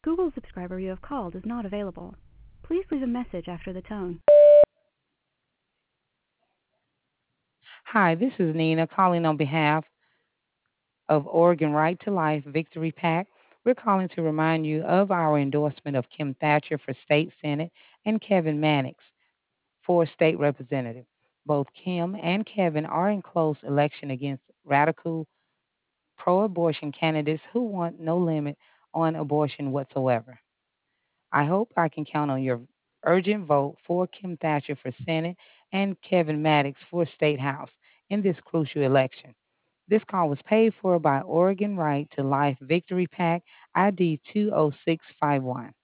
Google subscriber you have called is not available. Please leave a message after the tone. Hi, this is Nina calling on behalf of Oregon Right to Life Victory PAC. We're calling to remind you of our endorsement of Kim Thatcher for state senate and Kevin Mannix for state representative. Both Kim and Kevin are in close election against radical pro abortion candidates who want no limit on abortion whatsoever. I hope I can count on your urgent vote for Kim Thatcher for Senate and Kevin Maddox for State House in this crucial election. This call was paid for by Oregon Right to Life Victory PAC ID 20651.